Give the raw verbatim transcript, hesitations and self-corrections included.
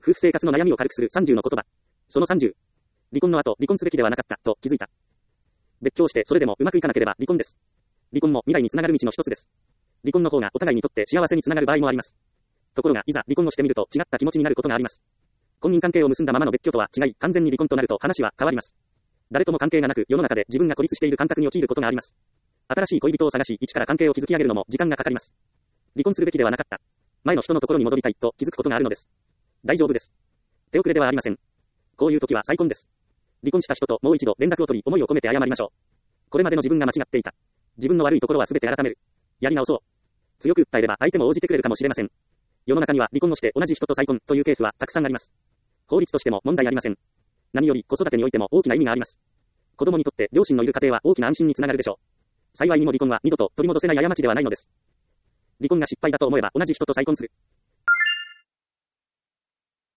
夫婦生活の悩みを軽くするさんじゅうの言葉。そのさんじゅう。離婚の後、離婚すべきではなかった、と気づいた。別居をしてそれでもうまくいかなければ離婚です。離婚も未来につながる道の一つです。離婚の方がお互いにとって幸せにつながる場合もあります。ところが、いざ離婚をしてみると違った気持ちになることがあります。婚姻関係を結んだままの別居とは違い、完全に離婚となると話は変わります。誰とも関係がなく、世の中で自分が孤立している感覚に陥ることがあります。新しい恋人を探し、一から関係を築き上げるのも時間がかかります。離婚するべきではなかった。前の人のところに戻りたいと気づくことがあるのです。大丈夫です。手遅れではありません。こういう時は再婚です。離婚した人ともう一度連絡を取り、思いを込めて謝りましょう。これまでの自分が間違っていた。自分の悪いところはすべて改める。やり直そう。強く訴えれば相手も応じてくれるかもしれません。世の中には離婚をして同じ人と再婚というケースはたくさんあります。法律としても問題ありません。何より子育てにおいても大きな意味があります。子供にとって両親のいる家庭は大きな安心につながるでしょう。幸いにも離婚は二度と取り戻せない過ちではないのです。離婚が失敗だと思えば同じ人と再婚する。